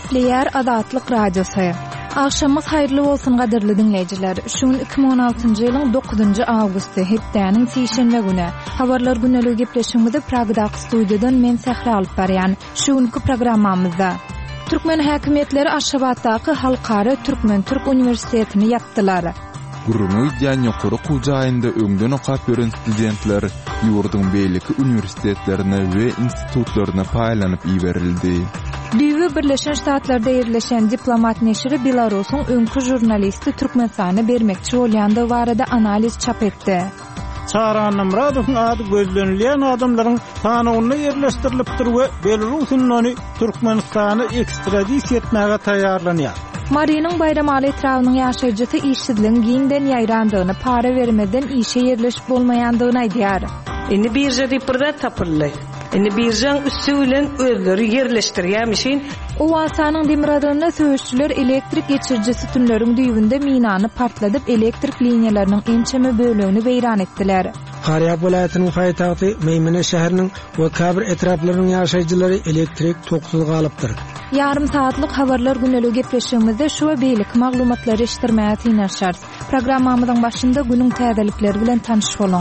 Gepleyer Azatlyk Radiosu. Akşamyz hayrly bolsun gaderli dinleyijiler. Şuň 2016-njy ýylyň 9-njy awgusty hepdeniň sişenbe güni. Habarlar güneligi gepleşigimizde Pragdaky studiýadan men Sehra alyp barýan. Şuňky programmamyzda Türkmen häkimetleri Aşgabatdaky Halkara Türkmen-Türk Universitetini ýapdylar. Gurunu ýan ýokary kujaýynda öňden okap beren studentler ýurdun beýleki universitetlerine we institutlaryna paýlanyp iberildi. Düýbi Birleşen Ştatlarda ýerleşen Diplomat neşri Belarusyň öňkü jurnalisti Türkmenistana bermekçi bolýandy barada analiz çap etdi. Saran Namradowyň ady gözlenilýän adamlaryň tanawyna ýerleşdirilipdir we Belarusyň ony Türkmenistana ekstradisiýa etmäge taýýarlanýar. Mariýanyň Bayramaly etrawynyň ýaşaýjysy işçiligiň giňden ýaýrandygyny, para vermeden işe ýerleşip bolmaýandygyny aýdýar. Indi birje diýipdirler tapyldy. Indi birjaň üstü bilen özleri ýerleşdirýärmişin. O wasanyň Demiradanyna söýüşçüler elektrik geçirjisi tünleriň düýbünde minany partladyp elektrik liniýalarynyň ençeme bölegini beýran etdiler. Qaryap welaýatynyň paýtagty Meýmene şäheriniň we Kabir etraplarynyň ýaşaýjylary elektrik toksuz galypdyr. Yarım saatlyk habarlar güneligi gepleşigimizde şu we beýlik maglumatlary eşitdirmäge tynaşar. Programmamyzyň başynda günüň täzelikleri bilen tanyşyp bolan.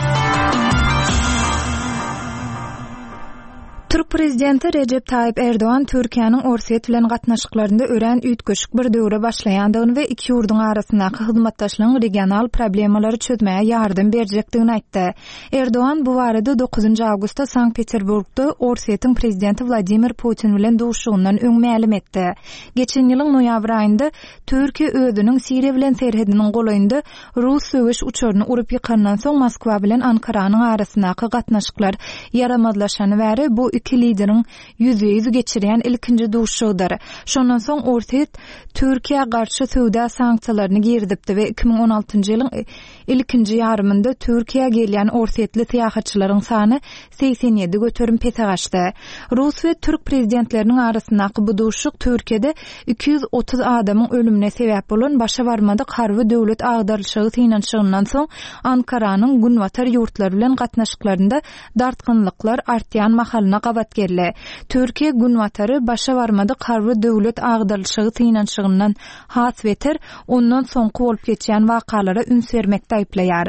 Türk prezidenti Recep Tayyip Erdoğan Türkiýanyň Orset bilen gatnaşyklarynda ören üýtgeşik bir döwre başlaýandygyny we iki ýurdun arasyndaky hyzmatdaşlygyň regional problemalary çözmäge ýardym berjekdigini aýtdy. Erdoğan bu barada 9-njy awgustda Sankt-Peterburgda Orsetiň prezidenti Vladimir Putin bilen duşugyndan öň mälim etdi. Geçen ýylyň noýabr aýynda Türkiýe özüniň Siriýa bilen serhediniň golaýynda Rus söwüş uçaryny urup ýykandan soň Moskwa bilen Ankaranyň arasyndaky gatnaşyklar yaramazlaşany bäri bu iki lideriň ýüze-ýüz geçirýän ilkinji duşugydyr. Şondan soň Orset Türkiýe garşy söwda sanksiýalaryny girdipdi we 2016-njy ýylyň ilkinji ýarymynda Türkiýe gelýän Orsetli syýahatçylaryň sany 87 götürüm petegaçdy. Rus we Türk prezidentleriniň arasyndaky bu duşuk Türkiýede 230 adamyň ölümine sebäp bolan başa barmadyk harby döwlet agdarlyşygy synanşygyndan soň Ankaranyň Günwatar ýurtlary bilen gatnaşyklarynda dartgynlyklar artýan mahalyna gabat geldi. Türkiýe Günwatary başa barmadyk harby döwlet agdarlyşygy synanşygyndan has beter, ondan soňky bolup geçýän wakalara üns bermekde aýplaýar.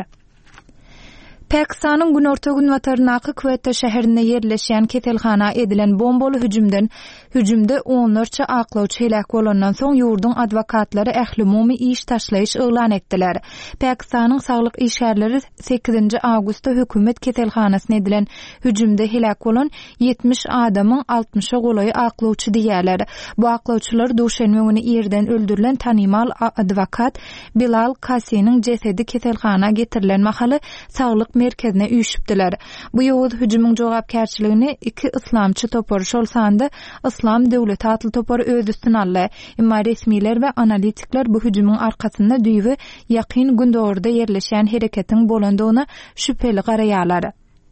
Pakistanyň Günorta Günwatarynaky Quetta şäherinde ýerleşýän ketelhana edilen bombaly hüjümde onlarça aklawçy helak bolandan soň ýurdun adwokatlary ähli umumy iş taşlaýyş elan etdiler. Pakistanyň saglyk işgärleri 8-nji awgustda hökümet ketelhanasyna edilen hüjümde helak bolan 70 adamyň 60-y golaýy aklawçy diýerler. Bu aklawçylar duşenme güni ýerden öldürilen tanymal adwokat Bilal Kasiynyň jesedi ketelhana getirilen mahaly saglyk merkezine üýşipdiler. Bu ýowuz hüjümüň jogapkärçiligini iki islamçy toparyş bolsanda İslam döwleti atly topary öz üstüne aldy. Emma resmiler we analitikler bu hüjümüň arkasynda düýbi ýakyn gündorda ýerleşýän hereketiň bolandygyna şüpheli garaýarlar.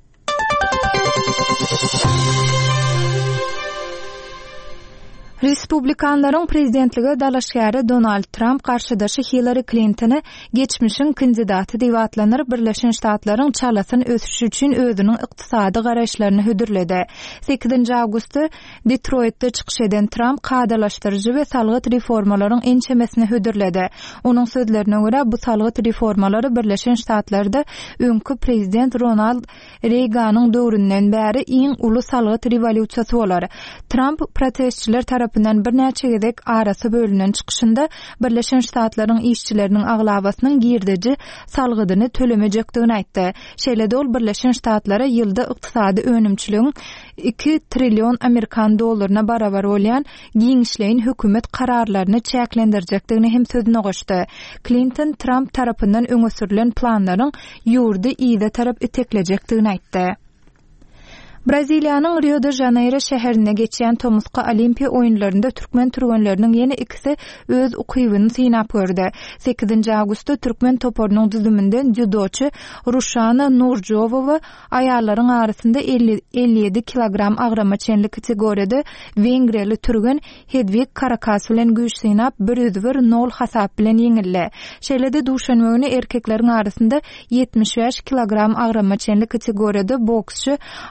Respublikanlaryň prezidentligi dalaşgary Donald Trump garşydaşy Hillary Clinton'y geçmişin kandidaty diýip atlanýar Birleşen Ştatlaryň çalasyny ösüşi üçin özüniň ykdysady garaşlaryny hödürledi. 8-nji awgustda Detroit'de çykyş eden Trump kadalaşdyrjy we salgyt reformalaryň ençemesini hödürledi. Onuň sözlerine görä bu salgyt reformalary Birleşen Ştatlarda öňkü prezident Ronald Reaganyň döwründen bäri iň uly salgyt rewolýusiýasy bolar. Trump protestçiler tarapyndan bir näçe gezek arasy bölünen çykyşynda Birleşen Ştatlaryň işçileriniň aglabasynyň girdeji salgydyny tölemejekdigini aýtdy. Şeýle ol Birleşen Ştatlary ýylda ykdysady önümçiligiň 2 trillion Amerikan dollaryna barabar bolýan giňişleýin hökümet kararlaryny çäklendirjekdigini hem sözüne goşdy. Clinton Trump tarapyndan öňe sürülen planlaryň ýurdy ýyda tarap eteklejekdigini aýtdy. Braziliýanyň Rio de Janeiro şäherinde geçýän Tomuska Olimpiýa oýunlarynda türkmen türgenleriniň ýene ikisi öz ukybyny synap gördi. 8-nji awgustda türkmen toparynyň düzüminden judoçy Rushana Nurjowowa aýallaryň arasynda 57 kilogram agrama çenli kategoriýada Wengriýaly türgen Hedwig Karakas bilen güýç synap 1-0 hasap bilen ýeňildi. Şeýlede duşanma güni erkekleriň arasynda 75 kilogram agrama çenli kategoriýada boksçy Arslan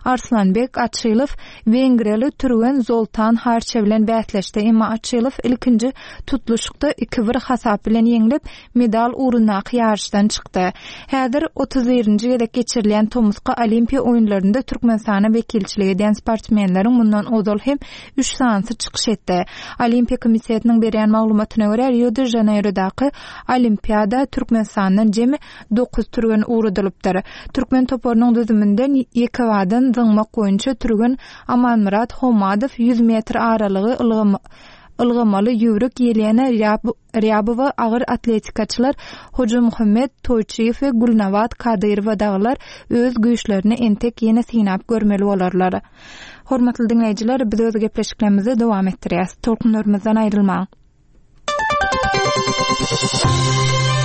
Gurmanbek Açylov Vengriyali Turgen Zoltan Harçev bilen bätleşdi. Emma Açylov ilkinji tutluşykda 2-1 hasap bilen ýeňilip medal urunak ýarşdan çykdy. Häzir 30-nji ýylda geçirilen Tomska Olimpiya oýunlarynda Türkmenistana wekilçiligi eden sportmenleriň mundan ozal hem 3 sansy çykyş etdi. Olimpiya komissiyasiniň berýän maglumatyna görä Rio de Janeiro'daky Olimpiada Türkmenistanyň jemi 9 türgen urudylypdyr. Türkmen toporunyň düzüminden Ýekewadan zyňmak goýunça türgen Amanmurat Homadow 100 metr aralygy ılgamaly ýügrek Ýelena Ryabowa agyr atletikaçylar Hoca Muhammed Toyçiýew we Gulnawat Kadyrowa daglar öz güýçlerini entek ýene synap görmeli bolarlar. Hormatly dinleýijiler, biz öz gepleşiklerimizi dowam etdirýäs. Tolkunlarymyzdan aýrylmaň.